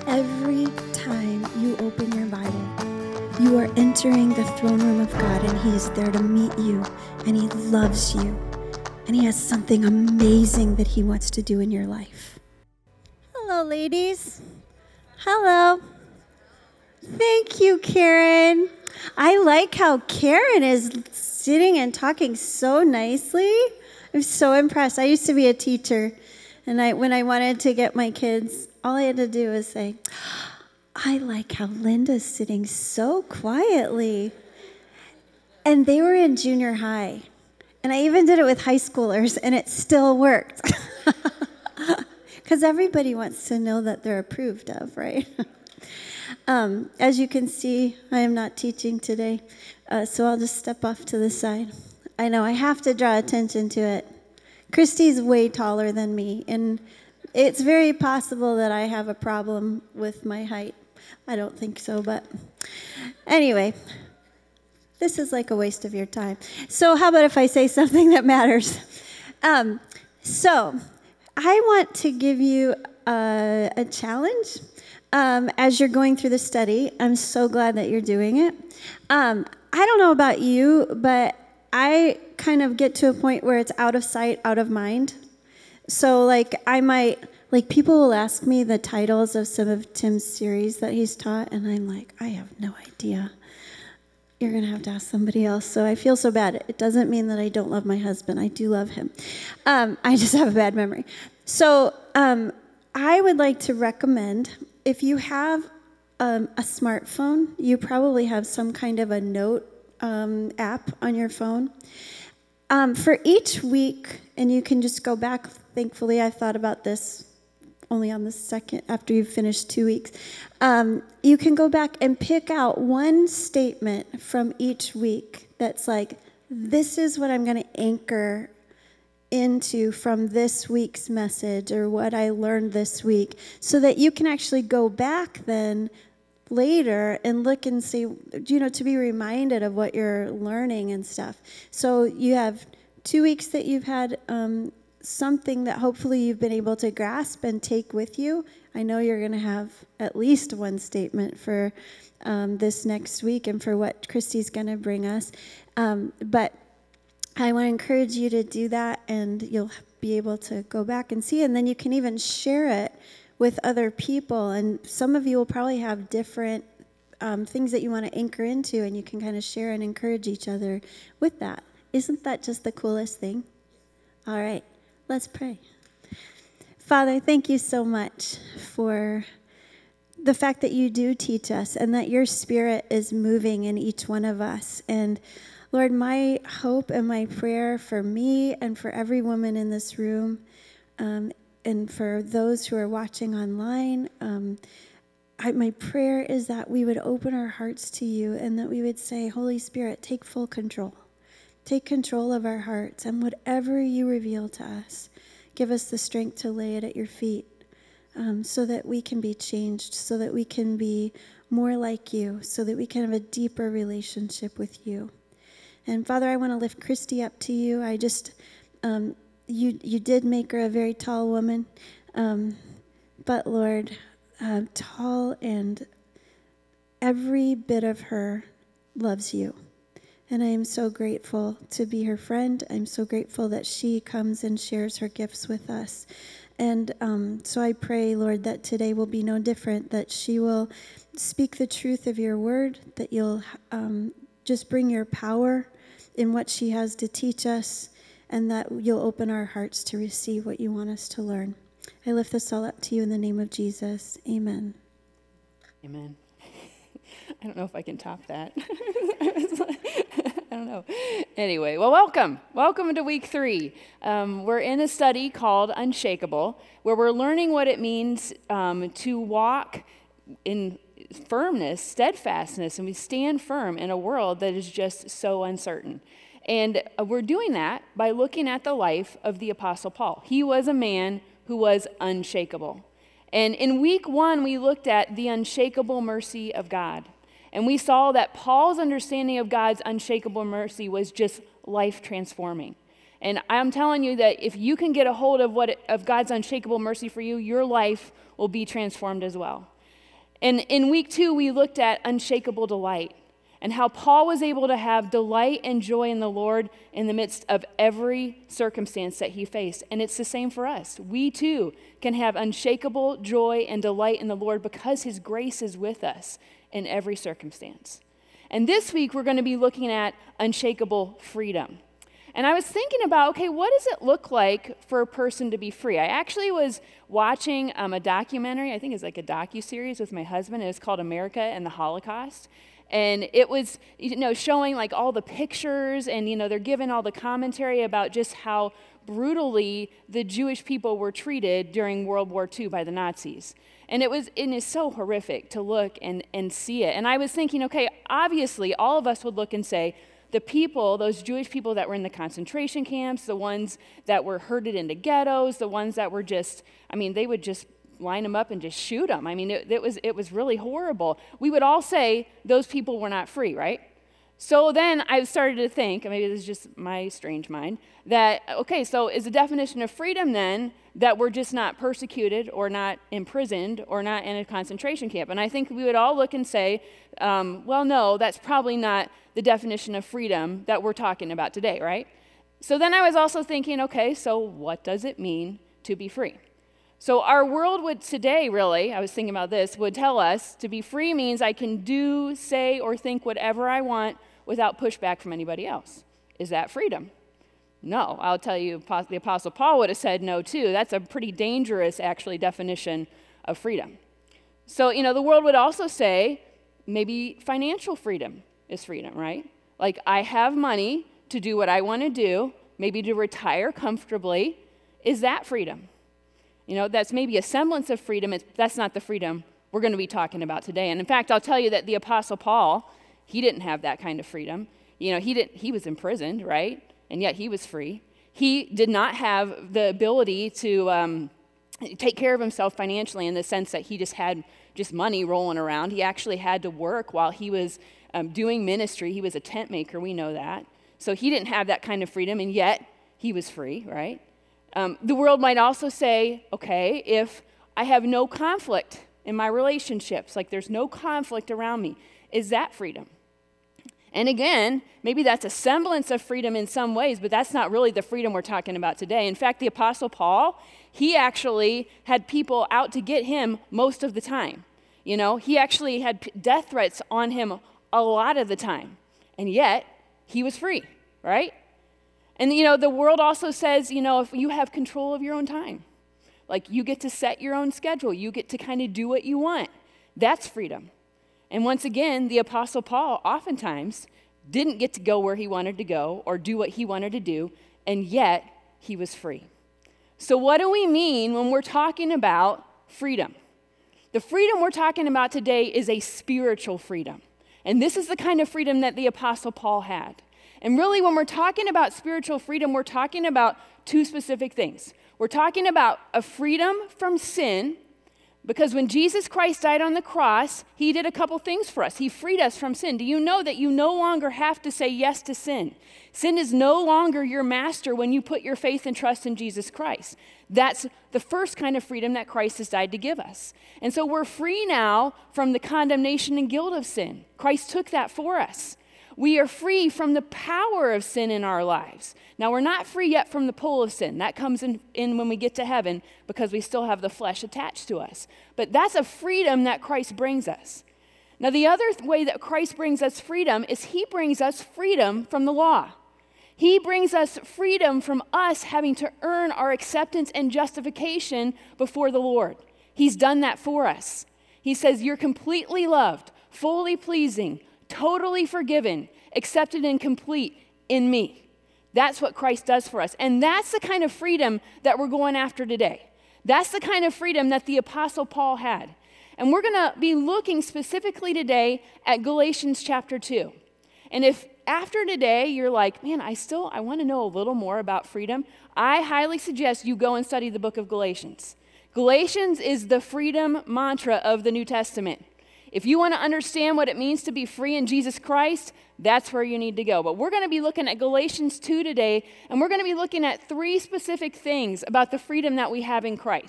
Every time you open your Bible, you are entering the throne room of God, and He is there to meet you, and He loves you, and He has something amazing that He wants to do in your life. Hello, ladies. Hello. Thank you, Karen. I like how Karen is sitting and talking so nicely. I'm so impressed. I used to be a teacher, and when I wanted to get my kids, all I had to do was say, I like how Linda's sitting so quietly. And they were in junior high. And I even did it with high schoolers, and it still worked. Because everybody wants to know that they're approved of, right? As you can see, I am not teaching today, so I'll just step off to the side. I know I have to draw attention to it. Christy's way taller than me, and it's very possible that I have a problem with my height. I don't think so, but anyway, this is like a waste of your time. So how about if I say something that matters? So I want to give you a challenge as you're going through the study. I'm so glad that you're doing it. I don't know about you, but I kind of get to a point where it's out of sight, out of mind. So people will ask me the titles of some of Tim's series that he's taught, and I'm like, I have no idea. You're going to have to ask somebody else. So I feel so bad. It doesn't mean that I don't love my husband. I do love him. I just have a bad memory. So I would like to recommend, if you have a smartphone, you probably have some kind of a note app on your phone. For each week, and you can just go back. Thankfully, I thought about this only on the second, after you've finished 2 weeks. You can go back and pick out one statement from each week that's like, this is what I'm going to anchor into from this week's message, or what I learned this week, so that you can actually go back then later and look and see, to be reminded of what you're learning and stuff. So you have 2 weeks that you've had something that hopefully you've been able to grasp and take with you. I know you're going to have at least one statement for this next week and for what Christy's going to bring us. But I want to encourage you to do that, and you'll be able to go back and see, and then you can even share it with other people. And some of you will probably have different things that you want to anchor into, and you can kind of share and encourage each other with that. Isn't that just the coolest thing? All right, let's pray. Father, thank you so much for the fact that you do teach us, and that your Spirit is moving in each one of us. And Lord, my hope and my prayer for me and for every woman in this room, and for those who are watching online, my prayer is that we would open our hearts to you, and that we would say, Holy Spirit, take full control. Take control of our hearts, and whatever you reveal to us, give us the strength to lay it at your feet, so that we can be changed, so that we can be more like you, so that we can have a deeper relationship with you. And Father, I want to lift Christy up to you. I just, you did make her a very tall woman, but Lord, tall, and every bit of her loves you. And I am so grateful to be her friend. I'm so grateful that she comes and shares her gifts with us. And so I pray, Lord, that today will be no different, that she will speak the truth of your word, that you'll just bring your power in what she has to teach us, and that you'll open our hearts to receive what you want us to learn. I lift this all up to you in the name of Jesus. Amen. Amen. I don't know if I can top that. I don't know. Anyway, well, welcome. Welcome to week 3. We're in a study called Unshakable, where we're learning what it means to walk in firmness, steadfastness, and we stand firm in a world that is just so uncertain. And we're doing that by looking at the life of the Apostle Paul. He was a man who was unshakable. And in week 1, we looked at the unshakable mercy of God. And we saw that Paul's understanding of God's unshakable mercy was just life transforming. And I'm telling you that if you can get a hold of God's unshakable mercy for you, your life will be transformed as well. And in week 2, we looked at unshakable delight and how Paul was able to have delight and joy in the Lord in the midst of every circumstance that he faced. And it's the same for us. We too can have unshakable joy and delight in the Lord because his grace is with us in every circumstance. And this week, we're going to be looking at unshakable freedom. And I was thinking about, okay, what does it look like for a person to be free? I actually was watching a documentary, I think it's like a docuseries with my husband. It was called America and the Holocaust. And it was, showing like all the pictures and, they're giving all the commentary about just how brutally the Jewish people were treated during World War II by the Nazis. And it is so horrific to look and see it. And I was thinking, okay, obviously all of us would look and say, the people, those Jewish people that were in the concentration camps, the ones that were herded into ghettos, the ones that were they would just line them up and just shoot them. It was really horrible. We would all say those people were not free, right? So then I started to think, maybe this is just my strange mind, that, okay, so is the definition of freedom then that we're just not persecuted or not imprisoned or not in a concentration camp? And I think we would all look and say, well, no, that's probably not the definition of freedom that we're talking about today, right? So then I was also thinking, okay, so what does it mean to be free? So our world would today, really, I was thinking about this, would tell us to be free means I can do, say, or think whatever I want without pushback from anybody else. Is that freedom? No, I'll tell you, the Apostle Paul would have said no too. That's a pretty dangerous, actually, definition of freedom. So, the world would also say maybe financial freedom is freedom, right? Like I have money to do what I want to do, maybe to retire comfortably. Is that freedom? That's maybe a semblance of freedom. That's not the freedom we're going to be talking about today. And in fact, I'll tell you that the Apostle Paul, he didn't have that kind of freedom. He was imprisoned, right? And yet he was free. He did not have the ability to take care of himself financially in the sense that he just had money rolling around. He actually had to work while he was doing ministry. He was a tent maker, we know that. So he didn't have that kind of freedom, and yet he was free, right? The world might also say, okay, if I have no conflict in my relationships, like there's no conflict around me, is that freedom? And again, maybe that's a semblance of freedom in some ways, but that's not really the freedom we're talking about today. In fact, the Apostle Paul, he actually had people out to get him most of the time. He actually had death threats on him a lot of the time, and yet he was free, right? And, the world also says, if you have control of your own time, like you get to set your own schedule, you get to kind of do what you want, that's freedom. And once again, the Apostle Paul oftentimes didn't get to go where he wanted to go or do what he wanted to do, and yet he was free. So what do we mean when we're talking about freedom? The freedom we're talking about today is a spiritual freedom. And this is the kind of freedom that the Apostle Paul had. And really, when we're talking about spiritual freedom, we're talking about two specific things. We're talking about a freedom from sin, because when Jesus Christ died on the cross, he did a couple things for us. He freed us from sin. Do you know that you no longer have to say yes to sin? Sin is no longer your master when you put your faith and trust in Jesus Christ. That's the first kind of freedom that Christ has died to give us. And so we're free now from the condemnation and guilt of sin. Christ took that for us. We are free from the power of sin in our lives. Now, we're not free yet from the pull of sin. That comes in when we get to heaven because we still have the flesh attached to us. But that's a freedom that Christ brings us. Now, the other way that Christ brings us freedom is he brings us freedom from the law. He brings us freedom from us having to earn our acceptance and justification before the Lord. He's done that for us. He says, you're completely loved, fully pleasing, totally forgiven, accepted and complete in me. That's what Christ does for us. And that's the kind of freedom that we're going after today. That's the kind of freedom that the Apostle Paul had. And we're going to be looking specifically today at Galatians chapter 2. And if after today you're like, man, I want to know a little more about freedom, I highly suggest you go and study the book of Galatians. Galatians is the freedom mantra of the New Testament. If you want to understand what it means to be free in Jesus Christ, that's where you need to go. But we're going to be looking at Galatians 2 today, and we're going to be looking at 3 specific things about the freedom that we have in Christ.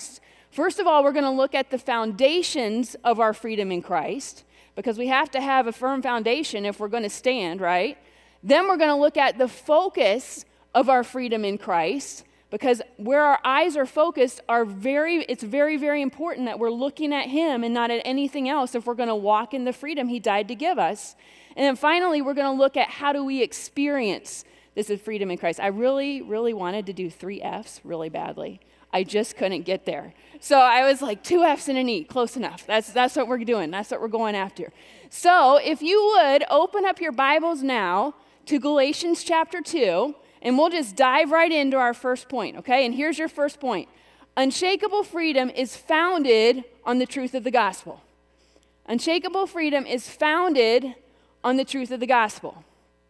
First of all, we're going to look at the foundations of our freedom in Christ, because we have to have a firm foundation if we're going to stand, right? Then we're going to look at the focus of our freedom in Christ, because where our eyes are focused it's very, very important that we're looking at him and not at anything else if we're going to walk in the freedom he died to give us. And then finally, we're going to look at how do we experience this freedom in Christ. I really, really wanted to do 3 F's really badly. I just couldn't get there. So I was like 2 F's and an E, close enough. That's what we're doing. That's what we're going after. So if you would, open up your Bibles now to Galatians chapter 2, and we'll just dive right into our first point, okay? And here's your first point. Unshakable freedom is founded on the truth of the gospel. Unshakable freedom is founded on the truth of the gospel.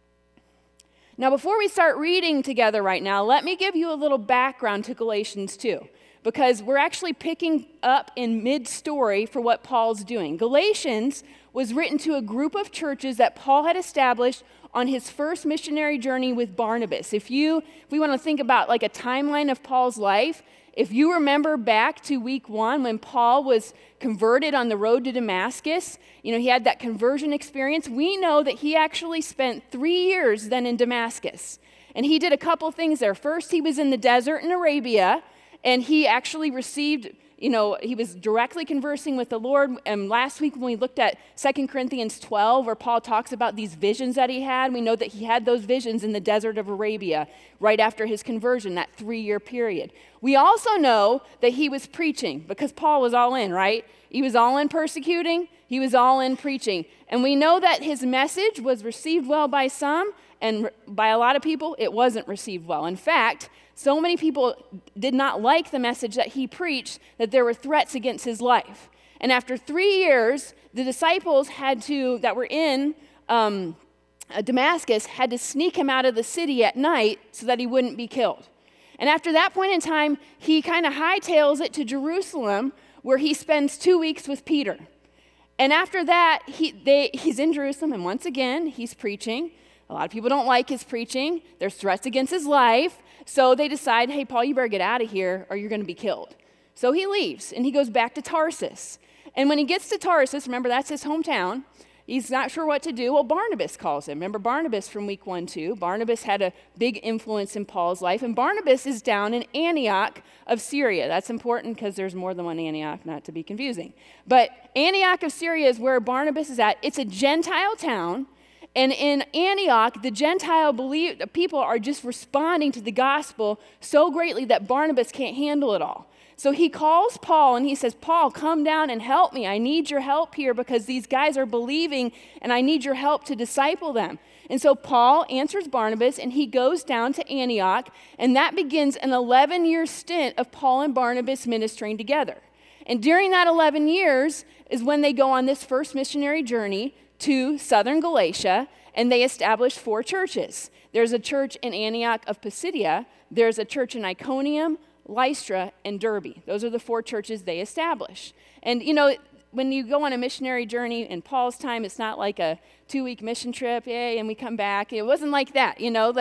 Now, before we start reading together right now, let me give you a little background to Galatians 2, because we're actually picking up in mid-story for what Paul's doing. Galatians was written to a group of churches that Paul had established on his first missionary journey with Barnabas. If we want to think about like a timeline of Paul's life, if you remember back to week 1 when Paul was converted on the road to Damascus, he had that conversion experience. We know that he actually spent 3 years then in Damascus. And he did a couple things there. First, he was in the desert in Arabia, and he actually received, he was directly conversing with the Lord. And last week when we looked at 2 Corinthians 12, where Paul talks about these visions that he had, we know that he had those visions in the desert of Arabia right after his conversion, that 3-year period. We also know that he was preaching, because Paul was all in, right? He was all in persecuting, he was all in preaching. And we know that his message was received well by some, and by a lot of people, it wasn't received well. In fact, so many people did not like the message that he preached that there were threats against his life. And after 3 years, the disciples that were in Damascus had to sneak him out of the city at night so that he wouldn't be killed. And after that point in time, he kind of hightails it to Jerusalem, where he spends 2 weeks with Peter. And after that, he's in Jerusalem, and once again, he's preaching. A lot of people don't like his preaching. There's threats against his life. So they decide, hey, Paul, you better get out of here or you're going to be killed. So he leaves, and he goes back to Tarsus. And when he gets to Tarsus, remember, that's his hometown, he's not sure what to do. Well, Barnabas calls him. Remember Barnabas from week 1, too. Barnabas had a big influence in Paul's life. And Barnabas is down in Antioch of Syria. That's important because there's more than one Antioch, not to be confusing. But Antioch of Syria is where Barnabas is at. It's a Gentile town. And in Antioch, the Gentile people are just responding to the gospel so greatly that Barnabas can't handle it all. So he calls Paul and he says, Paul, come down and help me. I need your help here because these guys are believing and I need your help to disciple them. And so Paul answers Barnabas and he goes down to Antioch, and that begins an 11-year stint of Paul and Barnabas ministering together. And during that 11 years is when they go on this first missionary journey to southern Galatia, and they established 4 churches. There's a church in Antioch of Pisidia, there's a church in Iconium, Lystra, and Derbe. Those are the 4 churches they established. And when you go on a missionary journey in Paul's time, it's not like a 2-week mission trip, yay, and we come back. It wasn't like that.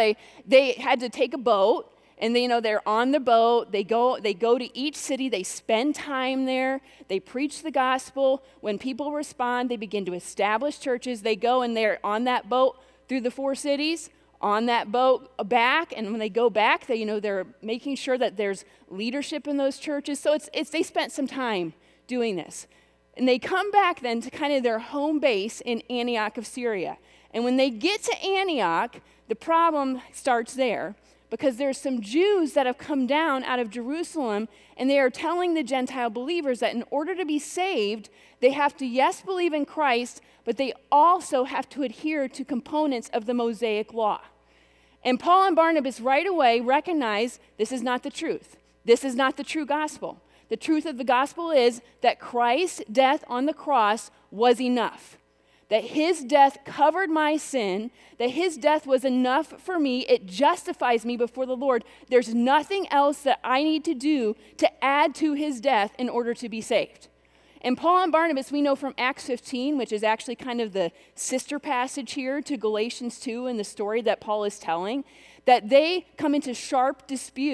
They had to take a boat, and they're on the boat. They go to each city. They spend time there. They preach the gospel. When people respond, they begin to establish churches. They go and they're on that boat through the 4 cities, on that boat back. And when they go back, they're making sure that there's leadership in those churches. So they spent some time doing this. And they come back then to kind of their home base in Antioch of Syria. And when they get to Antioch, the problem starts there, because there's some Jews that have come down out of Jerusalem, and they are telling the Gentile believers that in order to be saved, they have to, yes, believe in Christ, but they also have to adhere to components of the Mosaic law. And Paul and Barnabas right away recognize this is not the truth. This is not the true gospel. The truth of the gospel is that Christ's death on the cross was enough. That his death covered my sin, that his death was enough for me. It justifies me before the Lord. There's nothing else that I need to do to add to his death in order to be saved. And Paul and Barnabas, we know from Acts 15, which is actually kind of the sister passage here to Galatians 2 in the story that Paul is telling, that they come into sharp dispute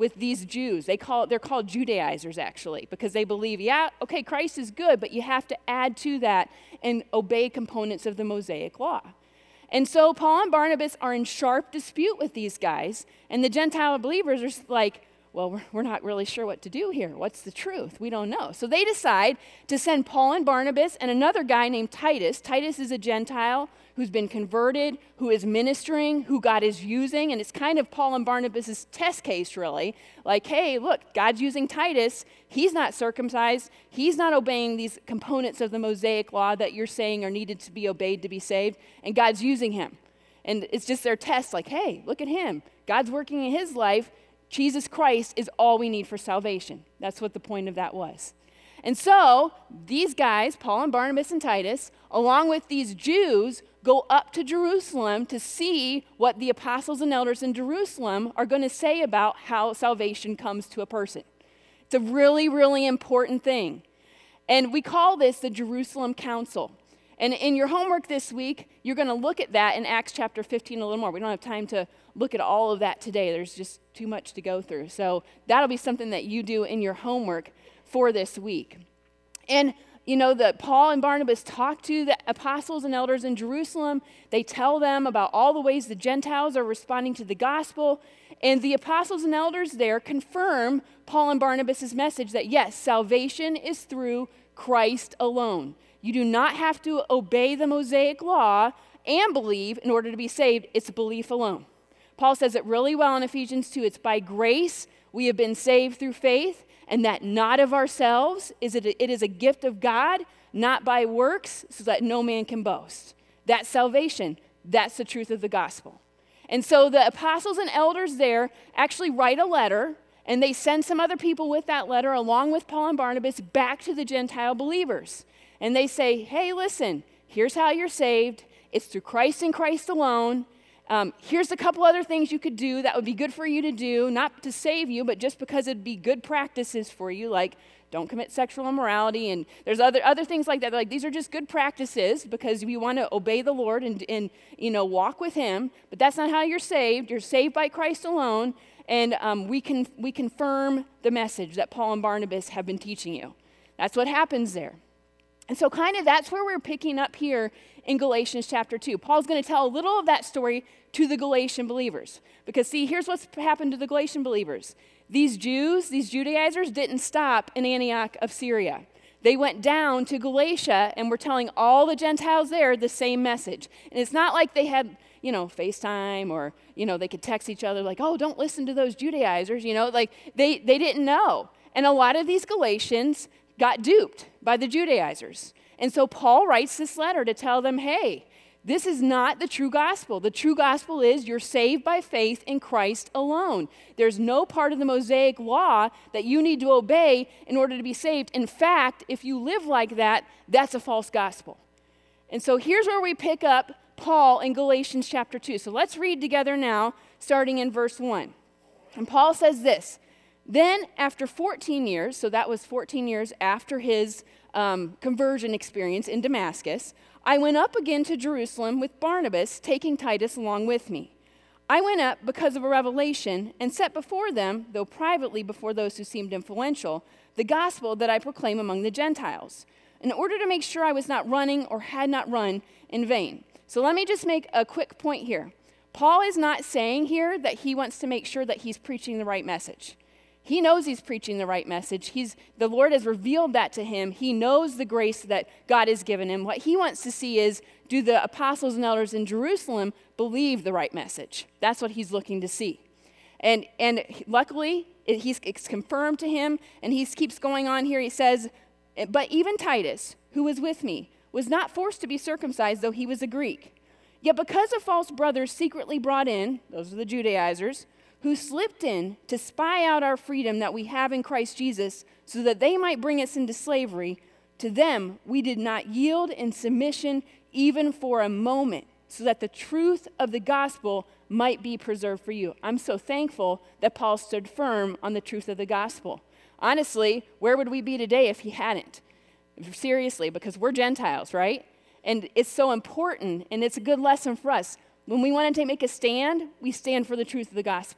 with these Jews. They're called Judaizers, actually, because they believe, yeah, okay, Christ is good, but you have to add to that and obey components of the Mosaic law. And so Paul and Barnabas are in sharp dispute with these guys, and the Gentile believers are like, well, we're not really sure what to do here. What's the truth? We don't know. So they decide to send Paul and Barnabas and another guy named Titus. Titus is a Gentile who's been converted, who is ministering, who God is using, and it's kind of Paul and Barnabas' test case, really. Like, hey, look, God's using Titus. He's not circumcised. He's not obeying these components of the Mosaic law that you're saying are needed to be obeyed to be saved, and God's using him. And it's just their test, like, hey, look at him. God's working in his life. Jesus Christ is all we need for salvation. That's what the point of that was. And so these guys, Paul and Barnabas and Titus, along with these Jews, go up to Jerusalem to see what the apostles and elders in Jerusalem are going to say about how salvation comes to a person. It's a really, really important thing. And we call this the Jerusalem Council. And in your homework this week, you're going to look at that in Acts chapter 15 a little more. We don't have time to look at all of that today. There's just too much to go through. So that'll be something that you do in your homework for this week. And you know that Paul and Barnabas talk to the apostles and elders in Jerusalem. They tell them about all the ways the Gentiles are responding to the gospel. And the apostles and elders there confirm Paul and Barnabas' message that yes, salvation is through Christ alone. You do not have to obey the Mosaic law and believe in order to be saved. It's belief alone. Paul says it really well in Ephesians 2. It's by grace we have been saved through faith, and that not of ourselves. It is a gift of God, not by works, so that no man can boast. That's salvation. That's the truth of the gospel. And so the apostles and elders there actually write a letter, and they send some other people with that letter, along with Paul and Barnabas, back to the Gentile believers. And they say, hey, listen, here's how you're saved. It's through Christ and Christ alone. Here's a couple other things you could do that would be good for you to do, not to save you, but just because it'd be good practices for you, like don't commit sexual immorality. And there's other things like that. Like these are just good practices because we want to obey the Lord and walk with him. But that's not how you're saved. You're saved by Christ alone. And we confirm the message that Paul and Barnabas have been teaching you. That's what happens there. And so kind of that's where we're picking up here in Galatians chapter 2. Paul's going to tell a little of that story to the Galatian believers. Because see, here's what's happened to the Galatian believers. These Jews, these Judaizers didn't stop in Antioch of Syria. They went down to Galatia and were telling all the Gentiles there the same message. And it's not like they had, FaceTime or, they could text each other like, oh, don't listen to those Judaizers, like they didn't know. And a lot of these Galatians got duped by the Judaizers. And so Paul writes this letter to tell them, hey, this is not the true gospel. The true gospel is you're saved by faith in Christ alone. There's no part of the Mosaic law that you need to obey in order to be saved. In fact, if you live like that, that's a false gospel. And so here's where we pick up Paul in Galatians chapter 2. So let's read together now, starting in verse 1. And Paul says this, then after 14 years, so that was 14 years after his conversion experience in Damascus, I went up again to Jerusalem with Barnabas, taking Titus along with me. I went up because of a revelation and set before them, though privately before those who seemed influential, the gospel that I proclaim among the Gentiles, in order to make sure I was not running or had not run in vain. So let me just make a quick point here. Paul is not saying here that he wants to make sure that he's preaching the right message. He knows he's preaching the right message. The Lord has revealed that to him. He knows the grace that God has given him. What he wants to see is, do the apostles and elders in Jerusalem believe the right message? That's what he's looking to see. And luckily, it's confirmed to him, and he keeps going on here. He says, but even Titus, who was with me, was not forced to be circumcised, though he was a Greek. Yet because of false brothers secretly brought in, those are the Judaizers, who slipped in to spy out our freedom that we have in Christ Jesus so that they might bring us into slavery, to them we did not yield in submission even for a moment, so that the truth of the gospel might be preserved for you. I'm so thankful that Paul stood firm on the truth of the gospel. Honestly, where would we be today if he hadn't? Seriously, because we're Gentiles, right? And it's so important, and it's a good lesson for us. When we want to make a stand, we stand for the truth of the gospel.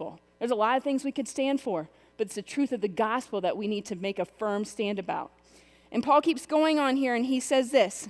There's a lot of things we could stand for, but it's the truth of the gospel that we need to make a firm stand about. And Paul keeps going on here, and he says this,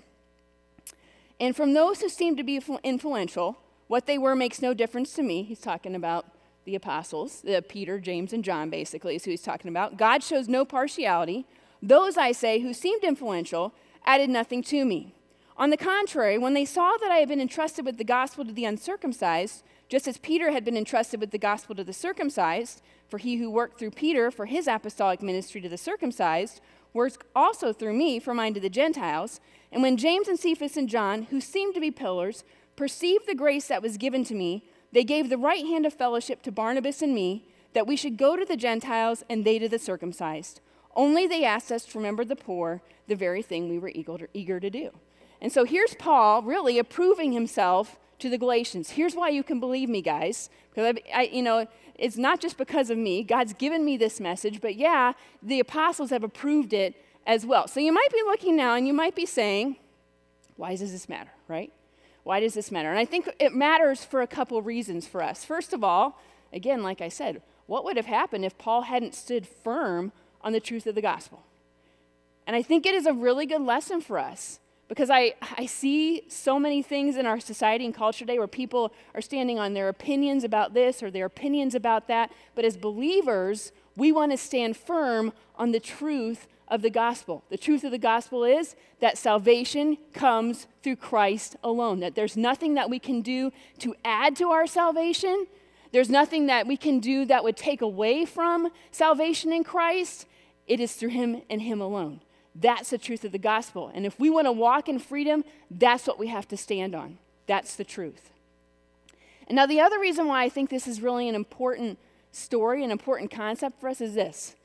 and from those who seem to be influential, what they were makes no difference to me. He's talking about the apostles, Peter, James, and John, basically, is who he's talking about. God shows no partiality. Those, I say, who seemed influential, added nothing to me. On the contrary, when they saw that I had been entrusted with the gospel to the uncircumcised, just as Peter had been entrusted with the gospel to the circumcised, for he who worked through Peter for his apostolic ministry to the circumcised, works also through me for mine to the Gentiles. And when James and Cephas and John, who seemed to be pillars, perceived the grace that was given to me, they gave the right hand of fellowship to Barnabas and me, that we should go to the Gentiles and they to the circumcised. Only they asked us to remember the poor, the very thing we were eager to do. And so here's Paul really approving himself to the Galatians. Here's why you can believe me, guys. Because it's not just because of me. God's given me this message, but yeah, the apostles have approved it as well. So you might be looking now and you might be saying, why does this matter, right? Why does this matter? And I think it matters for a couple reasons for us. First of all, again, like I said, what would have happened if Paul hadn't stood firm on the truth of the gospel? And I think it is a really good lesson for us because I see so many things in our society and culture today where people are standing on their opinions about this or their opinions about that. But as believers, we want to stand firm on the truth of the gospel. The truth of the gospel is that salvation comes through Christ alone, that there's nothing that we can do to add to our salvation. There's nothing that we can do that would take away from salvation in Christ. It is through him and him alone. That's the truth of the gospel. And if we want to walk in freedom, that's what we have to stand on. That's the truth. And now the other reason why I think this is really an important story, an important concept for us is this.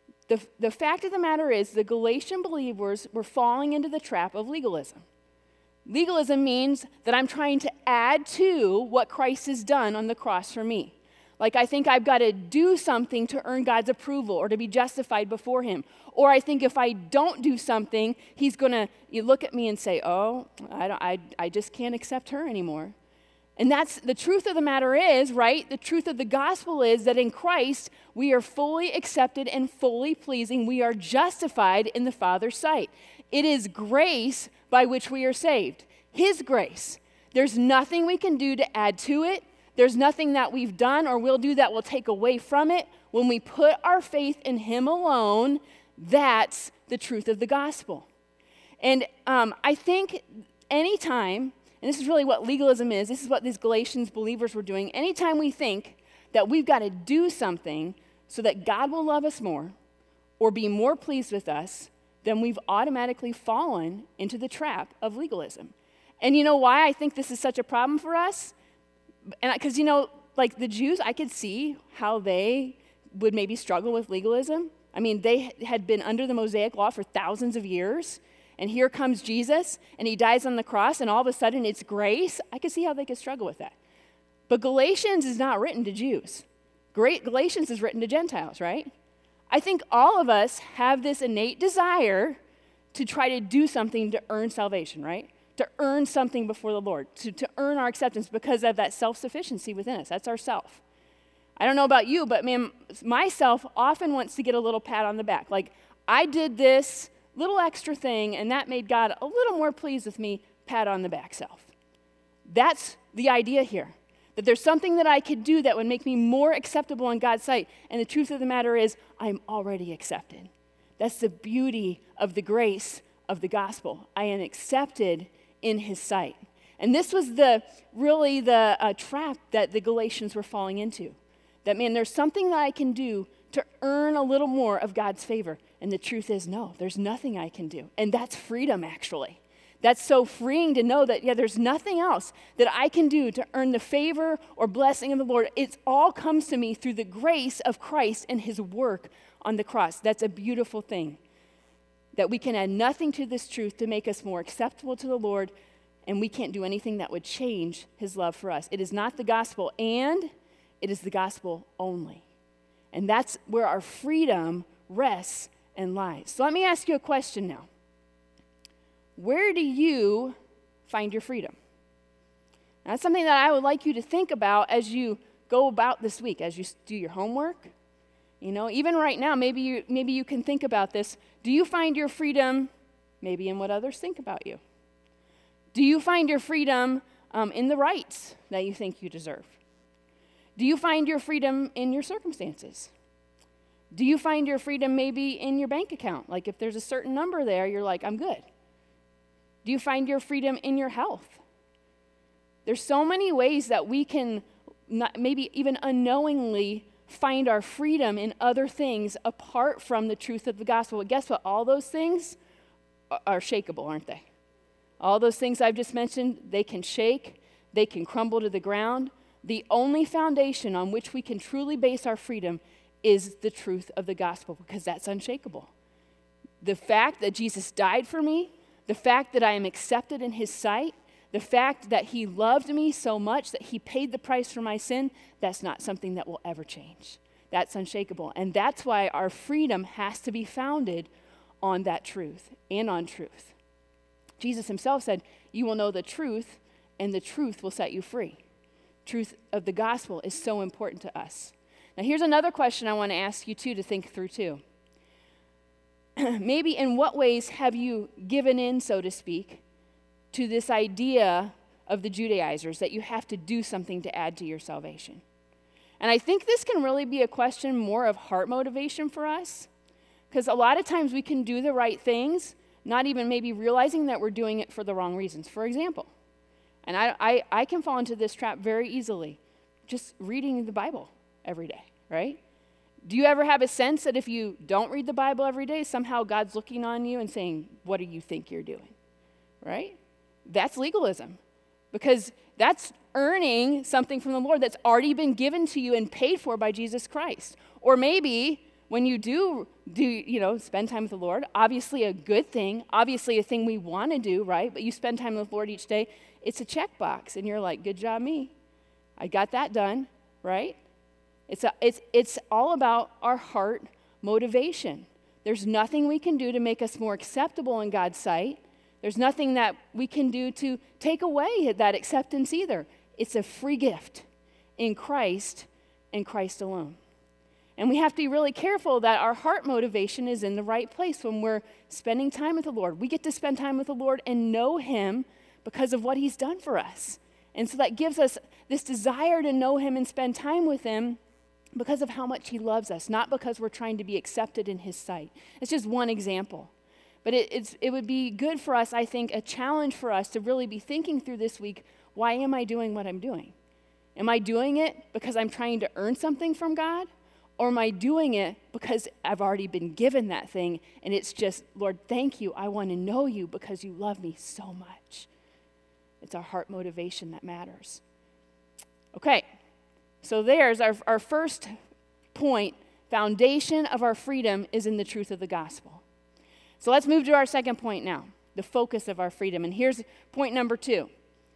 The fact of the matter is the Galatian believers were falling into the trap of legalism. Legalism means that I'm trying to add to what Christ has done on the cross for me. Like I think I've got to do something to earn God's approval or to be justified before him. Or I think if I don't do something, he's going to look at me and say, oh, I just can't accept her anymore. And that's the truth of the matter is, right? The truth of the gospel is that in Christ, we are fully accepted and fully pleasing. We are justified in the Father's sight. It is grace by which we are saved. His grace. There's nothing we can do to add to it. There's nothing that we've done or will do that will take away from it. When we put our faith in him alone, that's the truth of the gospel. And I think anytime, and this is really what legalism is, this is what these Galatians believers were doing, anytime we think that we've got to do something so that God will love us more or be more pleased with us, then we've automatically fallen into the trap of legalism. And you know why I think this is such a problem for us? And because, like the Jews, I could see how they would maybe struggle with legalism. I mean, they had been under the Mosaic law for thousands of years, and here comes Jesus, and he dies on the cross, and all of a sudden it's grace. I could see how they could struggle with that. But Galatians is not written to Jews. Galatians is written to Gentiles, right? I think all of us have this innate desire to try to do something to earn salvation, right? To earn something before the Lord, to earn our acceptance because of that self-sufficiency within us. That's our self. I don't know about you, but man, myself often wants to get a little pat on the back. Like, I did this little extra thing, and that made God a little more pleased with me, pat on the back self. That's the idea here, that there's something that I could do that would make me more acceptable in God's sight. And the truth of the matter is, I'm already accepted. That's the beauty of the grace of the gospel. I am accepted in his sight. And this was the trap that the Galatians were falling into. That, man, there's something that I can do to earn a little more of God's favor. And the truth is, no, there's nothing I can do. And that's freedom, actually. That's so freeing to know that, there's nothing else that I can do to earn the favor or blessing of the Lord. It all comes to me through the grace of Christ and his work on the cross. That's a beautiful thing. That we can add nothing to this truth to make us more acceptable to the Lord, and we can't do anything that would change his love for us. It is not the gospel, and it is the gospel only. And that's where our freedom rests and lies. So let me ask you a question now. Where do you find your freedom? That's something that I would like you to think about as you go about this week as you do your homework. Even right now, maybe you can think about this. Do you find your freedom maybe in what others think about you? Do you find your freedom in the rights that you think you deserve? Do you find your freedom in your circumstances? Do you find your freedom maybe in your bank account? Like if there's a certain number there, you're like, I'm good. Do you find your freedom in your health? There's so many ways that we can maybe even unknowingly find our freedom in other things apart from the truth of the gospel. But guess what? All those things are shakeable, aren't they? All those things I've just mentioned, they can shake, they can crumble to the ground. The only foundation on which we can truly base our freedom is the truth of the gospel, because that's unshakable. The fact that Jesus died for me, the fact that I am accepted in his sight, the fact that he loved me so much that he paid the price for my sin, that's not something that will ever change. That's unshakable. And that's why our freedom has to be founded on that truth and on truth. Jesus himself said, you will know the truth, and the truth will set you free. Truth of the gospel is so important to us. Now, here's another question I want to ask you, too, to think through, too. Maybe in what ways have you given in, so to speak, to this idea of the Judaizers that you have to do something to add to your salvation? And I think this can really be a question more of heart motivation for us, because a lot of times we can do the right things, not even maybe realizing that we're doing it for the wrong reasons. For example, and I can fall into this trap very easily, just reading the Bible every day, right? Do you ever have a sense that if you don't read the Bible every day, somehow God's looking on you and saying, what do you think you're doing, right? That's legalism, because that's earning something from the Lord that's already been given to you and paid for by Jesus Christ. Or maybe when you do spend time with the Lord, obviously a good thing, obviously a thing we want to do, right? But you spend time with the Lord each day, it's a checkbox, and you're like, good job me. I got that done, right? It's all about our heart motivation. There's nothing we can do to make us more acceptable in God's sight. There's nothing that we can do to take away that acceptance either. It's a free gift in Christ and Christ alone. And we have to be really careful that our heart motivation is in the right place when we're spending time with the Lord. We get to spend time with the Lord and know him because of what he's done for us. And so that gives us this desire to know him and spend time with him because of how much he loves us, not because we're trying to be accepted in his sight. It's just one example. But it would be good for us, I think, a challenge for us to really be thinking through this week, why am I doing what I'm doing? Am I doing it because I'm trying to earn something from God? Or am I doing it because I've already been given that thing, and it's just, Lord, thank you. I want to know you because you love me so much. It's our heart motivation that matters. Okay, so there's our first point. Foundation of our freedom is in the truth of the gospel. So let's move to our second point now, the focus of our freedom. And here's point number 2.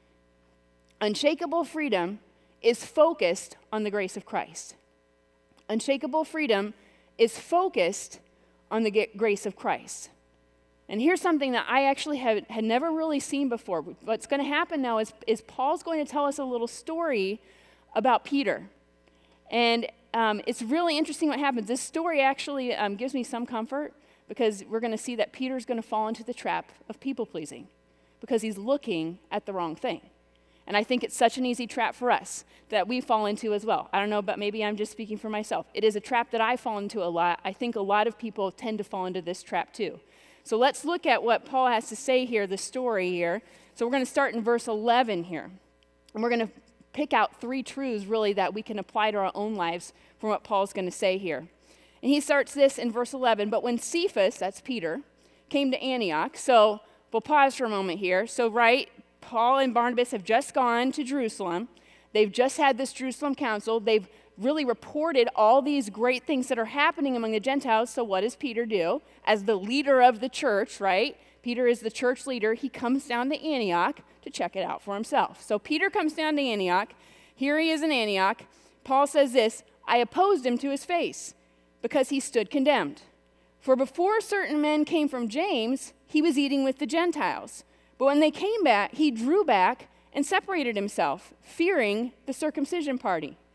Unshakable freedom is focused on the grace of Christ. Unshakable freedom is focused on the grace of Christ. And here's something that I actually had never really seen before. What's going to happen now is Paul's going to tell us a little story about Peter. And it's really interesting what happens. This story actually gives me some comfort, because we're going to see that Peter's going to fall into the trap of people-pleasing because he's looking at the wrong thing. And I think it's such an easy trap for us that we fall into as well. I don't know, but maybe I'm just speaking for myself. It is a trap that I fall into a lot. I think a lot of people tend to fall into this trap too. So let's look at what Paul has to say here, the story here. So we're going to start in verse 11 here. And we're going to pick out 3 truths really that we can apply to our own lives from what Paul's going to say here. And he starts this in verse 11. But when Cephas, that's Peter, came to Antioch, so we'll pause for a moment here. So, right, Paul and Barnabas have just gone to Jerusalem. They've just had this Jerusalem council. They've really reported all these great things that are happening among the Gentiles. So what does Peter do? As the leader of the church, right? Peter is the church leader. He comes down to Antioch to check it out for himself. So Peter comes down to Antioch. Here he is in Antioch. Paul says this, I opposed him to his face, because he stood condemned. For before certain men came from James, he was eating with the Gentiles. But when they came back, he drew back and separated himself, fearing the circumcision party.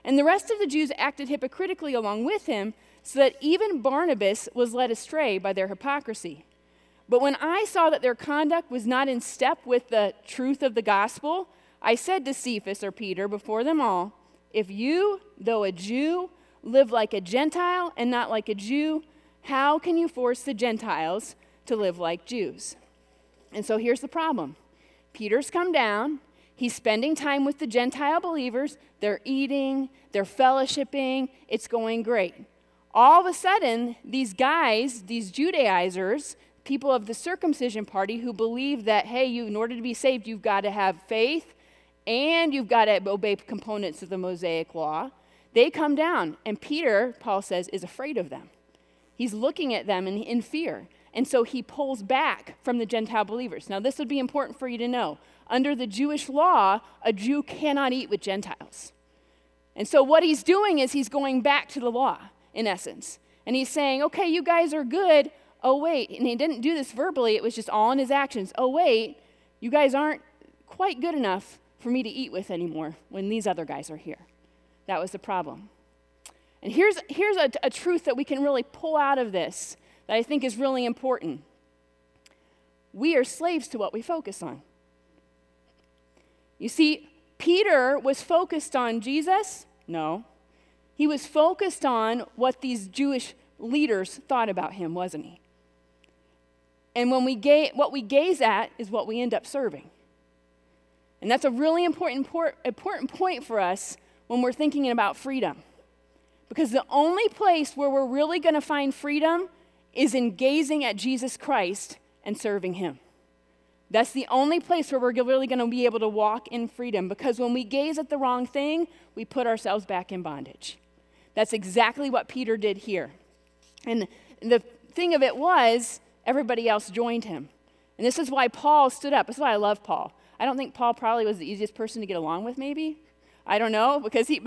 And the rest of the Jews acted hypocritically along with him, so that even Barnabas was led astray by their hypocrisy. But when I saw that their conduct was not in step with the truth of the gospel, I said to Cephas, or Peter, before them all, if you, though a Jew, live like a Gentile and not like a Jew, how can you force the Gentiles to live like Jews? And so here's the problem. Peter's come down. He's spending time with the Gentile believers. They're eating, they're fellowshipping. It's going great. All of a sudden, these guys, these Judaizers, people of the circumcision party who believe that, hey, in order to be saved, you've got to have faith and you've got to obey components of the Mosaic law. They come down, and Peter, Paul says, is afraid of them. He's looking at them in fear. And so he pulls back from the Gentile believers. Now, this would be important for you to know. Under the Jewish law, a Jew cannot eat with Gentiles. And so what he's doing is he's going back to the law, in essence. And he's saying, okay, you guys are good. Oh, wait. And he didn't do this verbally. It was just all in his actions. Oh, wait. You guys aren't quite good enough for me to eat with anymore when these other guys are here. That was the problem. And here's a truth that we can really pull out of this that I think is really important. We are slaves to what we focus on. You see, Peter was focused on Jesus? No. He was focused on what these Jewish leaders thought about him, wasn't he? And when what we gaze at is what we end up serving. And that's a really important point for us when we're thinking about freedom. Because the only place where we're really going to find freedom is in gazing at Jesus Christ and serving him. That's the only place where we're really going to be able to walk in freedom. Because when we gaze at the wrong thing, we put ourselves back in bondage. That's exactly what Peter did here. And the thing of it was, everybody else joined him. And this is why Paul stood up. This is why I love Paul. I don't think Paul probably was the easiest person to get along with, maybe. I don't know, because he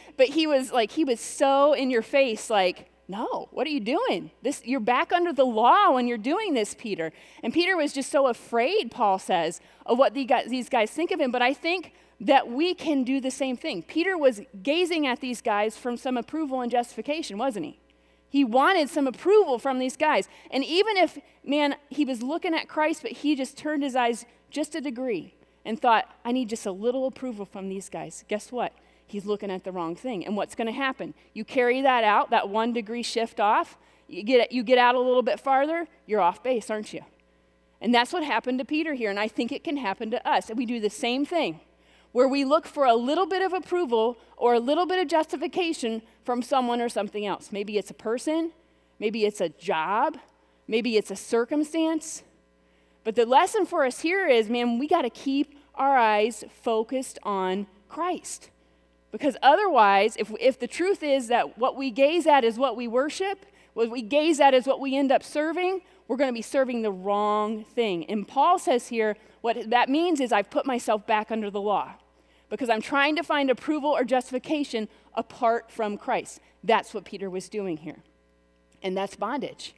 was so in your face, like, no, what are you doing? You're back under the law when you're doing this, Peter. And Peter was just so afraid, Paul says, of what these guys think of him. But I think that we can do the same thing. Peter was gazing at these guys from some approval and justification, wasn't he? He wanted some approval from these guys. And even if, he was looking at Christ, but he just turned his eyes just a degree and thought, I need just a little approval from these guys. Guess what? He's looking at the wrong thing. And what's going to happen? You carry that out, that 1 degree shift off, you get out a little bit farther, you're off base, aren't you? And that's what happened to Peter here, and I think it can happen to us. And we do the same thing, where we look for a little bit of approval or a little bit of justification from someone or something else. Maybe it's a person, maybe it's a job, maybe it's a circumstance. But the lesson for us here is, we got to keep our eyes focused on Christ. Because otherwise, if the truth is that what we gaze at is what we worship, what we gaze at is what we end up serving, we're going to be serving the wrong thing. And Paul says here, what that means is I've put myself back under the law because I'm trying to find approval or justification apart from Christ. That's what Peter was doing here. And that's bondage.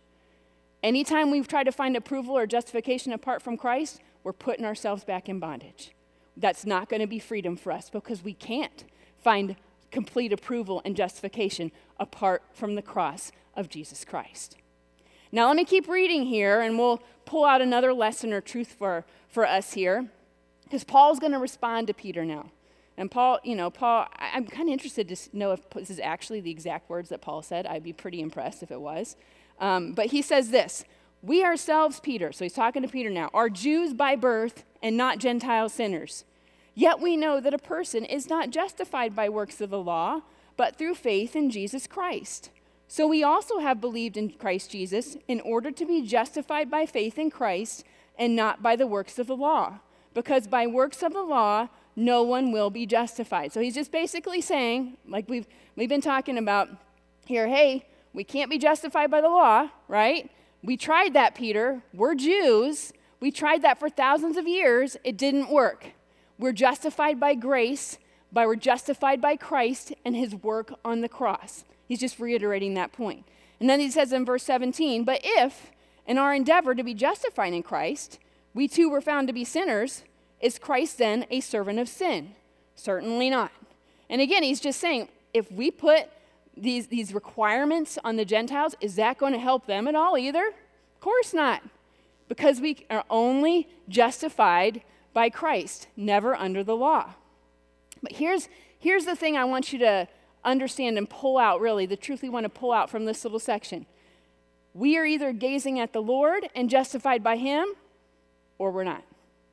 Anytime we've tried to find approval or justification apart from Christ, we're putting ourselves back in bondage. That's not going to be freedom for us because we can't find complete approval and justification apart from the cross of Jesus Christ. Now let me keep reading here and we'll pull out another lesson or truth for us here because Paul's going to respond to Peter now. And Paul, I'm kind of interested to know if this is actually the exact words that Paul said. I'd be pretty impressed if it was. But he says this, we ourselves, Peter, so he's talking to Peter now, are Jews by birth and not Gentile sinners. Yet we know that a person is not justified by works of the law, but through faith in Jesus Christ. So we also have believed in Christ Jesus in order to be justified by faith in Christ and not by the works of the law. Because by works of the law, no one will be justified. So he's just basically saying, like we've been talking about here, hey, we can't be justified by the law, right? We tried that, Peter. We're Jews. We tried that for thousands of years. It didn't work. We're justified by grace, we're justified by Christ and his work on the cross. He's just reiterating that point. And then he says in verse 17, but if, in our endeavor to be justified in Christ, we too were found to be sinners, is Christ then a servant of sin? Certainly not. And again, he's just saying, if we put these requirements on the Gentiles, is that going to help them at all either? Of course not. Because we are only justified by Christ, never under the law. But here's the thing I want you to understand and pull out, really, the truth we want to pull out from this little section. We are either gazing at the Lord and justified by him, or we're not.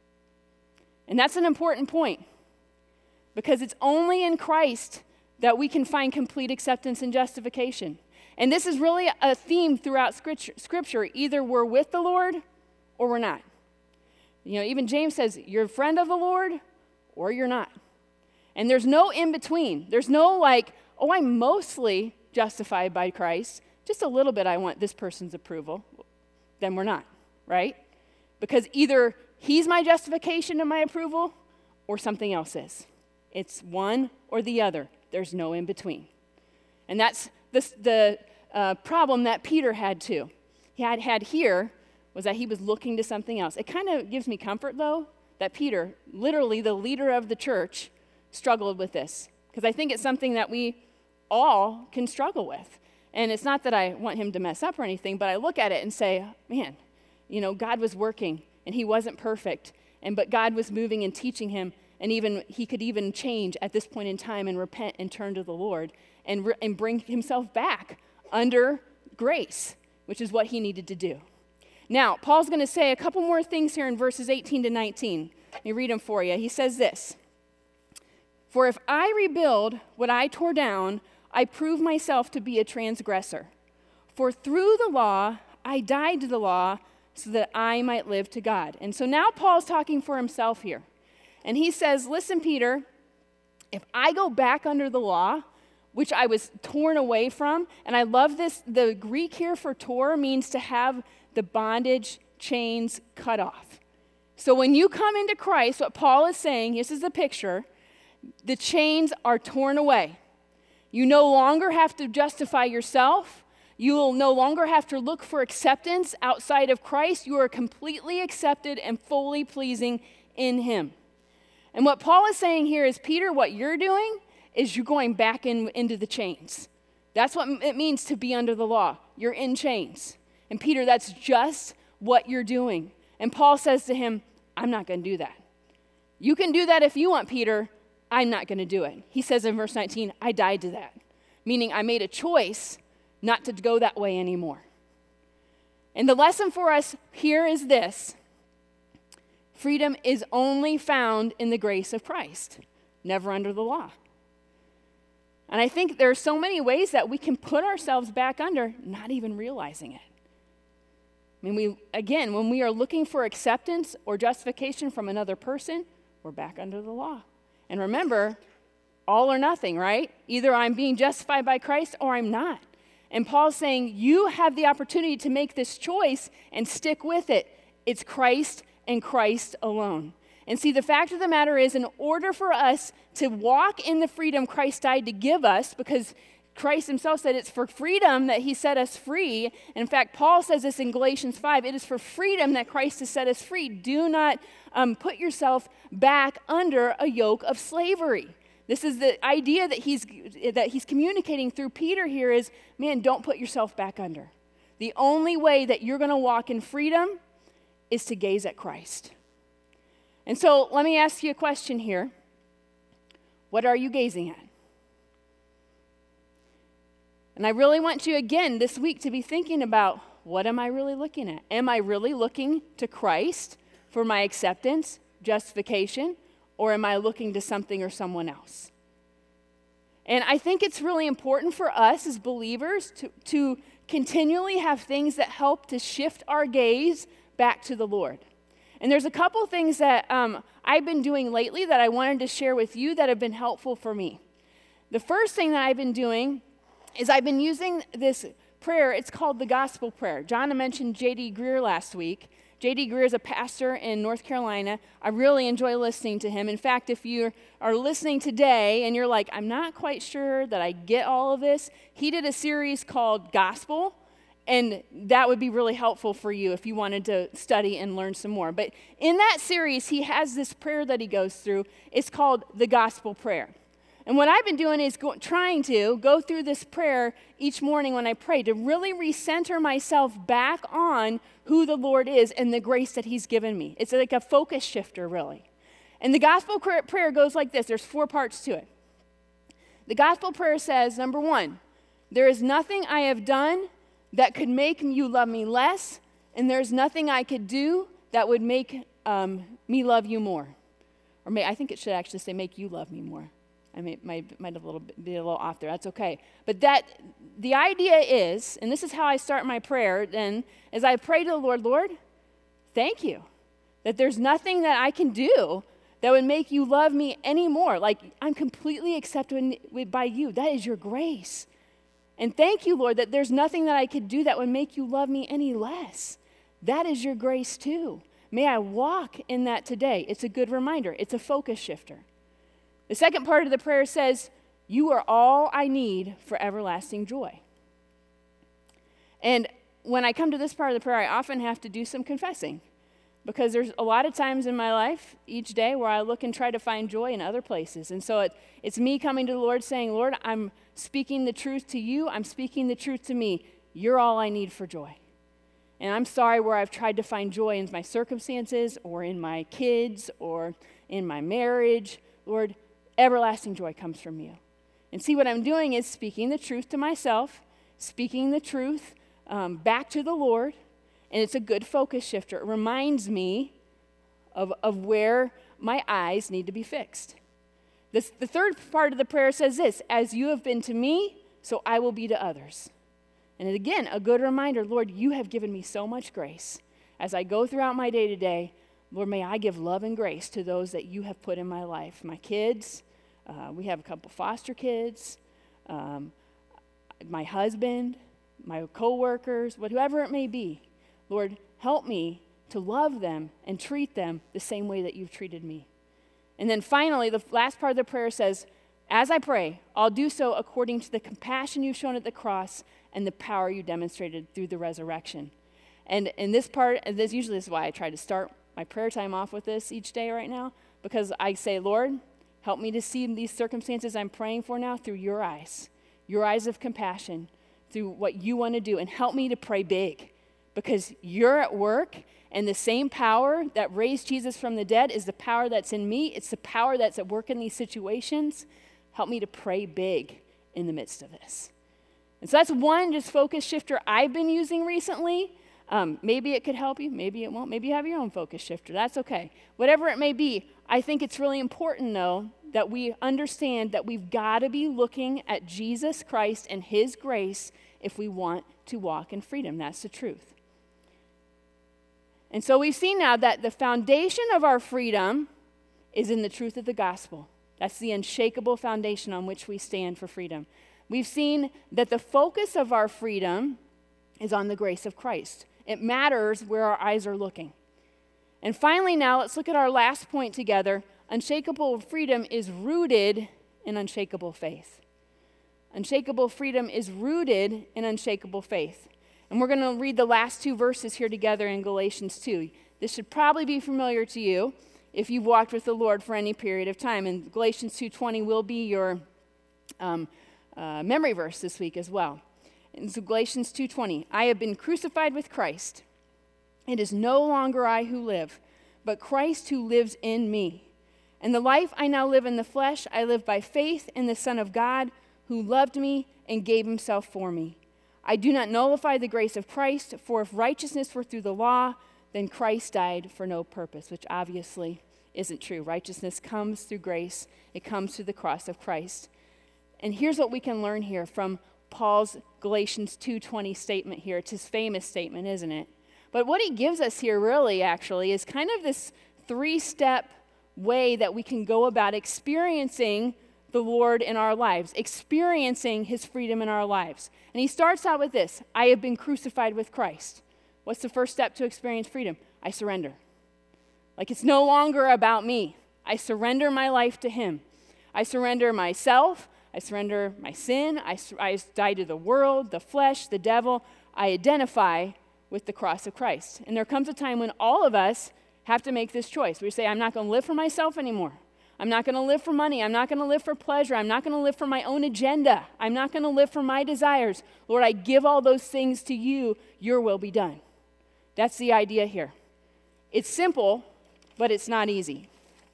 And that's an important point, because it's only in Christ that we can find complete acceptance and justification. And this is really a theme throughout Scripture. Either we're with the Lord or we're not. You know, even James says, you're a friend of the Lord or you're not. And there's no in between. There's no like, oh, I'm mostly justified by Christ. Just a little bit I want this person's approval. Then we're not, right? Because either he's my justification and my approval or something else is. It's one or the other. There's no in between. And that's the problem that Peter had too. He had here was that he was looking to something else. It kind of gives me comfort, though, that Peter, literally the leader of the church, struggled with this. Because I think it's something that we all can struggle with. And it's not that I want him to mess up or anything, but I look at it and say, man, you know, God was working, and he wasn't perfect. But God was moving and teaching him, and even he could even change at this point in time and repent and turn to the Lord and bring himself back under grace, which is what he needed to do. Now, Paul's going to say a couple more things here in verses 18 to 19. Let me read them for you. He says this, "For if I rebuild what I tore down, I prove myself to be a transgressor. For through the law, I died to the law so that I might live to God." And so now Paul's talking for himself here. And he says, listen, Peter, if I go back under the law, which I was torn away from, and I love this, the Greek here for tore means to have the bondage chains cut off. So when you come into Christ, what Paul is saying, this is the picture, the chains are torn away. You no longer have to justify yourself. You will no longer have to look for acceptance outside of Christ. You are completely accepted and fully pleasing in him. And what Paul is saying here is, Peter, what you're doing is you're going back into the chains. That's what it means to be under the law. You're in chains. And Peter, that's just what you're doing. And Paul says to him, I'm not going to do that. You can do that if you want, Peter. I'm not going to do it. He says in verse 19, I died to that. Meaning I made a choice not to go that way anymore. And the lesson for us here is this. Freedom is only found in the grace of Christ, never under the law. And I think there are so many ways that we can put ourselves back under, not even realizing it. I mean, when we are looking for acceptance or justification from another person, we're back under the law. And remember, all or nothing, right? Either I'm being justified by Christ or I'm not. And Paul's saying, you have the opportunity to make this choice and stick with it. It's Christ and Christ alone. And see, the fact of the matter is, in order for us to walk in the freedom Christ died to give us, because Christ himself said it's for freedom that he set us free. And in fact, Paul says this in Galatians 5, it is for freedom that Christ has set us free. Do not put yourself back under a yoke of slavery. This is the idea that he's communicating through Peter here is, man, don't put yourself back under. The only way that you're going to walk in freedom is to gaze at Christ. And so let me ask you a question here. What are you gazing at? And I really want you again this week to be thinking about, what am I really looking at? Am I really looking to Christ for my acceptance, justification, or am I looking to something or someone else? And I think it's really important for us as believers to continually have things that help to shift our gaze back to the Lord. And there's a couple things that I've been doing lately that I wanted to share with you that have been helpful for me. The first thing that I've been doing is I've been using this prayer. It's called the Gospel Prayer. John mentioned J.D. Greear last week. J.D. Greear is a pastor in North Carolina. I really enjoy listening to him. In fact, if you are listening today and you're like, I'm not quite sure that I get all of this, he did a series called Gospel, and that would be really helpful for you if you wanted to study and learn some more. But in that series, he has this prayer that he goes through. It's called the Gospel Prayer. And what I've been doing is trying to go through this prayer each morning when I pray to really recenter myself back on who the Lord is and the grace that he's given me. It's like a focus shifter, really. And the gospel prayer goes like this. There's 4 parts to it. The gospel prayer says, number 1, there is nothing I have done that could make you love me less, and there's nothing I could do that would make me love you more. Or I think it should actually say make you love me more. I might have be a little off there. That's okay. But the idea is, and this is how I start my prayer then, as I pray to the Lord, Lord, thank you that there's nothing that I can do that would make you love me anymore. Like, I'm completely accepted by you. That is your grace. And thank you, Lord, that there's nothing that I could do that would make you love me any less. That is your grace too. May I walk in that today. It's a good reminder. It's a focus shifter. The second part of the prayer says, you are all I need for everlasting joy. And when I come to this part of the prayer, I often have to do some confessing because there's a lot of times in my life each day where I look and try to find joy in other places. And so it's me coming to the Lord saying, Lord, I'm speaking the truth to you. I'm speaking the truth to me. You're all I need for joy. And I'm sorry where I've tried to find joy in my circumstances or in my kids or in my marriage. Lord, everlasting joy comes from you. And see, what I'm doing is speaking the truth to myself, speaking the truth back to the Lord, and it's a good focus shifter. It reminds me of where my eyes need to be fixed. The third part of the prayer says this, as you have been to me, so I will be to others. And again, a good reminder, Lord, you have given me so much grace. As I go throughout my day-to-day, Lord, may I give love and grace to those that you have put in my life. My kids, we have a couple foster kids, my husband, my coworkers, whatever it may be. Lord, help me to love them and treat them the same way that you've treated me. And then finally, the last part of the prayer says, as I pray, I'll do so according to the compassion you've shown at the cross and the power you demonstrated through the resurrection. And in this part, usually this is why I try to start my prayer time off with this each day right now, because I say, Lord, help me to see these circumstances I'm praying for now through your eyes of compassion, through what you want to do, and help me to pray big, because you're at work, and the same power that raised Jesus from the dead is the power that's in me. It's the power that's at work in these situations. Help me to pray big in the midst of this. And so that's one just focus shifter I've been using recently. Maybe it could help you, maybe it won't. Maybe you have your own focus shifter. That's okay. Whatever it may be, I think it's really important, though, that we understand that we've got to be looking at Jesus Christ and his grace if we want to walk in freedom. That's the truth. And so we've seen now that the foundation of our freedom is in the truth of the gospel. That's the unshakable foundation on which we stand for freedom. We've seen that the focus of our freedom is on the grace of Christ. It matters where our eyes are looking. And finally now, let's look at our last point together. Unshakable freedom is rooted in unshakable faith. Unshakable freedom is rooted in unshakable faith. And we're going to read the last 2 verses here together in Galatians 2. This should probably be familiar to you if you've walked with the Lord for any period of time. And Galatians 2:20 will be your memory verse this week as well. And so Galatians 2:20, I have been crucified with Christ. It is no longer I who live, but Christ who lives in me. And the life I now live in the flesh, I live by faith in the Son of God who loved me and gave himself for me. I do not nullify the grace of Christ, for if righteousness were through the law, then Christ died for no purpose, which obviously isn't true. Righteousness comes through grace. It comes through the cross of Christ. And here's what we can learn here from Paul's Galatians 2:20 statement here. It's his famous statement, isn't it? But what he gives us here really actually is kind of this 3-step way that we can go about experiencing the Lord in our lives, experiencing his freedom in our lives. And he starts out with this, I have been crucified with Christ. What's the first step to experience freedom? I surrender. Like it's no longer about me. I surrender my life to him. I surrender myself. I surrender my sin. I die to the world, the flesh, the devil. I identify with the cross of Christ. And there comes a time when all of us have to make this choice. We say, I'm not going to live for myself anymore. I'm not going to live for money. I'm not going to live for pleasure. I'm not going to live for my own agenda. I'm not going to live for my desires. Lord, I give all those things to you. Your will be done. That's the idea here. It's simple, but it's not easy.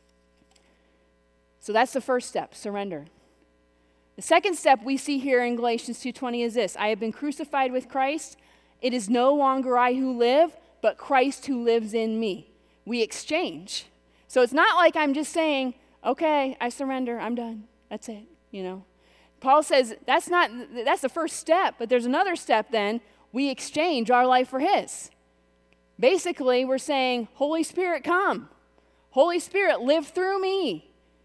So that's the first step, surrender. The second step we see here in Galatians 2:20 is this: I have been crucified with Christ. It is no longer I who live, but Christ who lives in me. We exchange. So it's not like I'm just saying, okay, I surrender, I'm done. That's it, Paul says that's the first step, but there's another step then. We exchange our life for his. Basically, we're saying, Holy Spirit, come. Holy Spirit, live through me.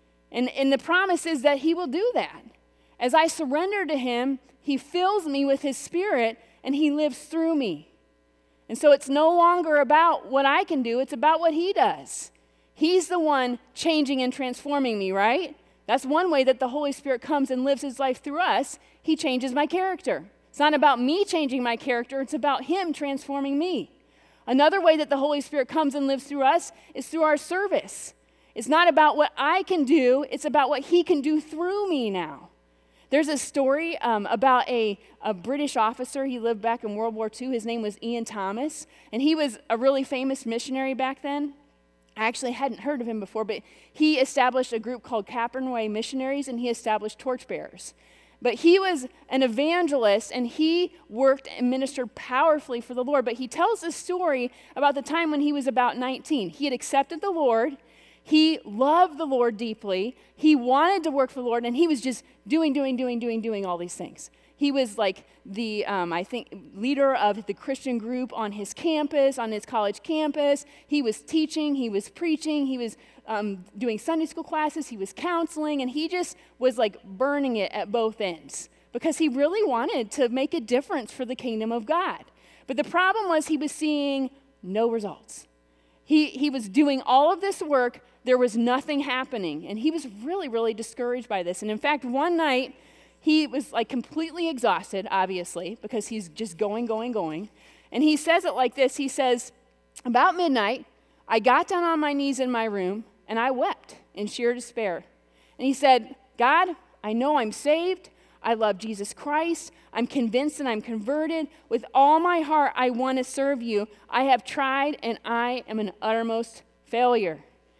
And the promise is that he will do that. As I surrender to him, he fills me with his Spirit, and he lives through me. And so it's no longer about what I can do, it's about what he does. He's the one changing and transforming me, right? That's one way that the Holy Spirit comes and lives his life through us. He changes my character. It's not about me changing my character, it's about him transforming me. Another way that the Holy Spirit comes and lives through us is through our service. It's not about what I can do, it's about what he can do through me now. There's a story about a British officer. He lived back in World War II. His name was Ian Thomas, and he was a really famous missionary back then. I actually hadn't heard of him before, but he established a group called Capern Way Missionaries, and he established torchbearers. But he was an evangelist, and he worked and ministered powerfully for the Lord. But he tells a story about the time when he was about 19. He had accepted the Lord. He loved the Lord deeply. He wanted to work for the Lord, and he was just doing all these things. He was like the, leader of the Christian group on his campus, on his college campus. He was teaching, he was preaching, he was doing Sunday school classes, he was counseling, and he just was like burning it at both ends because he really wanted to make a difference for the kingdom of God. But the problem was he was seeing no results. He was doing all of this work. There was nothing happening, and he was really, really discouraged by this. And in fact, one night, he was like completely exhausted, obviously, because he's just going. And he says it like this. He says, about midnight, I got down on my knees in my room, and I wept in sheer despair. And he said, God, I know I'm saved. I love Jesus Christ. I'm convinced and I'm converted. With all my heart, I want to serve you. I have tried, and I am an uttermost failure.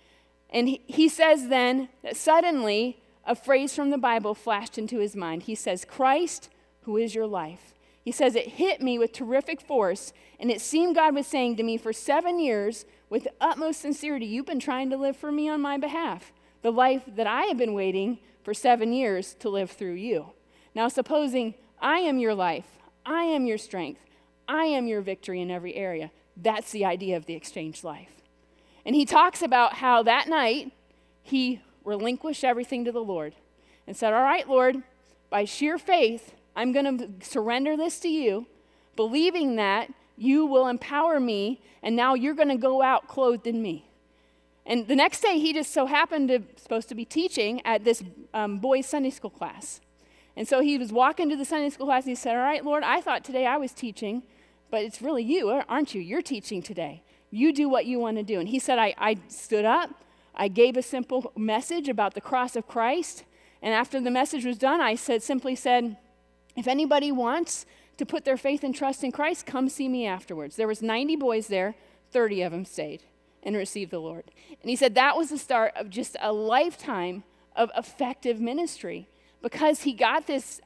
And he says then that suddenly a phrase from the Bible flashed into his mind. He says, Christ, who is your life. He says, it hit me with terrific force, and it seemed God was saying to me for 7 years, with the utmost sincerity, you've been trying to live for me on my behalf, the life that I have been waiting for 7 years to live through you. Now, supposing I am your life, I am your strength, I am your victory in every area, that's the idea of the exchanged life. And he talks about how that night he relinquished everything to the Lord and said, all right, Lord, by sheer faith, I'm going to surrender this to you, believing that you will empower me, and now you're going to go out clothed in me. And the next day, he just so happened to supposed to be teaching at this boys' Sunday school class. And so he was walking to the Sunday school class, and he said, all right, Lord, I thought today I was teaching, but it's really you, aren't you? You're teaching today. You do what you want to do. And he said, I stood up, I gave a simple message about the cross of Christ, and after the message was done, I simply said, if anybody wants to put their faith and trust in Christ, come see me afterwards. There was 90 boys there, 30 of them stayed and received the Lord. And he said that was the start of just a lifetime of effective ministry because he got this.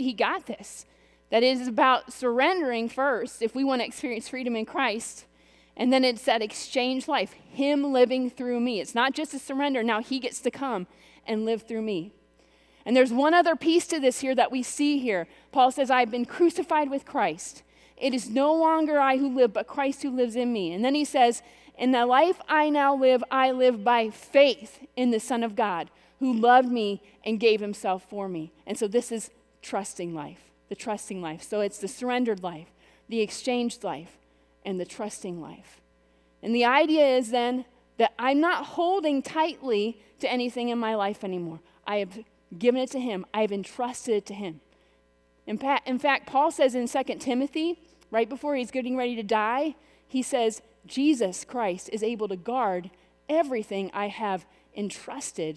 That it is about surrendering first if we want to experience freedom in Christ. And then it's that exchange life, him living through me. It's not just a surrender. Now he gets to come and live through me. And there's one other piece to this here that we see here. Paul says, I've been crucified with Christ. It is no longer I who live, but Christ who lives in me. And then he says, in the life I now live, I live by faith in the Son of God, who loved me and gave himself for me. And so this is trusting life, the trusting life. So it's the surrendered life, the exchanged life, and the trusting life. And the idea is then that I'm not holding tightly to anything in my life anymore. I have given it to him. I have entrusted it to him. In fact, Paul says in 2 Timothy, right before he's getting ready to die, he says, Jesus Christ is able to guard everything I have entrusted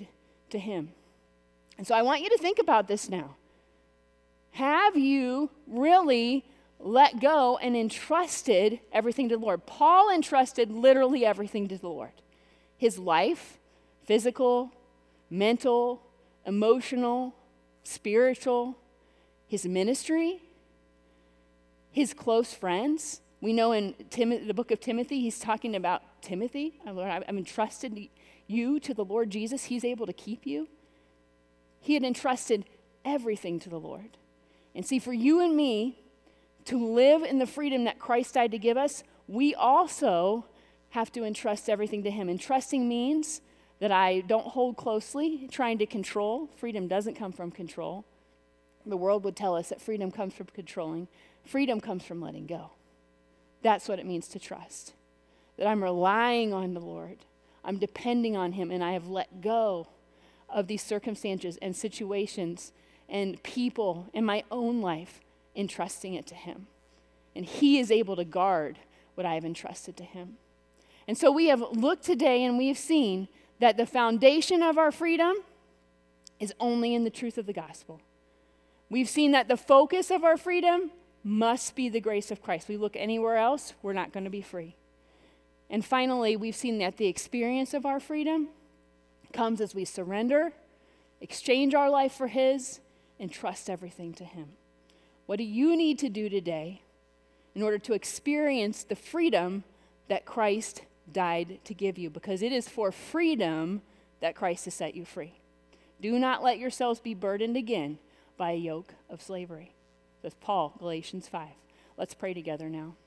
to him. And so I want you to think about this now. Have you really let go and entrusted everything to the Lord? Paul entrusted literally everything to the Lord. His life, physical, mental, emotional, spiritual, his ministry, his close friends. We know in the book of Timothy, he's talking about Timothy. Lord, I've entrusted you to the Lord Jesus. He's able to keep you. He had entrusted everything to the Lord. And see, for you and me to live in the freedom that Christ died to give us, we also have to entrust everything to him. Entrusting means that I don't hold closely, trying to control. Freedom doesn't come from control. The world would tell us that freedom comes from controlling. Freedom comes from letting go. That's what it means to trust. That I'm relying on the Lord. I'm depending on him, and I have let go of these circumstances and situations and people in my own life, entrusting it to him. And he is able to guard what I have entrusted to him. And so we have looked today and we have seen that the foundation of our freedom is only in the truth of the gospel. We've seen that the focus of our freedom must be the grace of Christ. We look anywhere else, we're not going to be free. And finally, we've seen that the experience of our freedom comes as we surrender, exchange our life for his, and trust everything to him. What do you need to do today in order to experience the freedom that Christ died to give you? Because it is for freedom that Christ has set you free. Do not let yourselves be burdened again by a yoke of slavery. That's Paul, Galatians 5. Let's pray together now.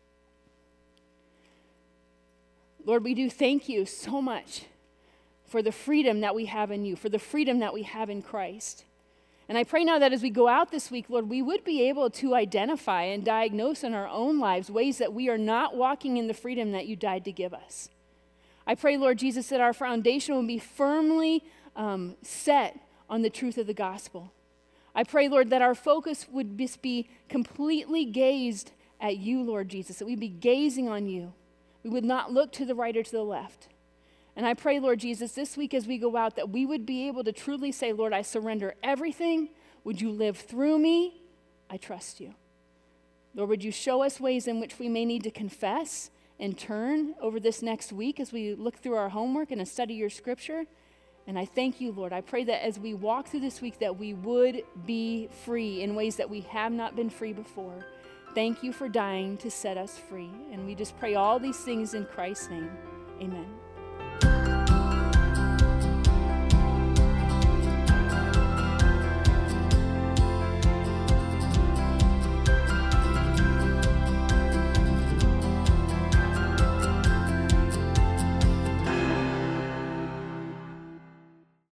Lord, we do thank you so much for the freedom that we have in you, for the freedom that we have in Christ. And I pray now that as we go out this week, Lord, we would be able to identify and diagnose in our own lives ways that we are not walking in the freedom that you died to give us. I pray, Lord Jesus, that our foundation will be firmly set on the truth of the gospel. I pray, Lord, that our focus would just be completely gazed at you, Lord Jesus, that we'd be gazing on you. We would not look to the right or to the left. And I pray, Lord Jesus, this week as we go out, that we would be able to truly say, Lord, I surrender everything. Would you live through me? I trust you. Lord, would you show us ways in which we may need to confess and turn over this next week as we look through our homework and study your scripture? And I thank you, Lord. I pray that as we walk through this week that we would be free in ways that we have not been free before. Thank you for dying to set us free. And we just pray all these things in Christ's name. Amen.